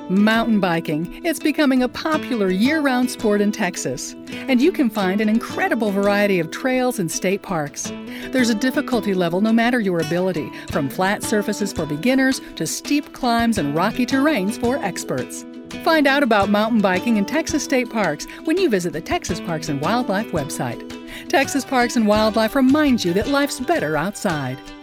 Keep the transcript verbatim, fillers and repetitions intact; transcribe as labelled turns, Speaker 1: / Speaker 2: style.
Speaker 1: Mountain biking. It's becoming a popular year-round sport in Texas. And you can find an incredible variety of trails and state parks. There's a difficulty level no matter your ability, from flat surfaces for beginners to steep climbs and rocky terrains for experts. Find out about mountain biking in Texas state parks when you visit the Texas Parks and Wildlife website. Texas Parks and Wildlife reminds you that life's better outside.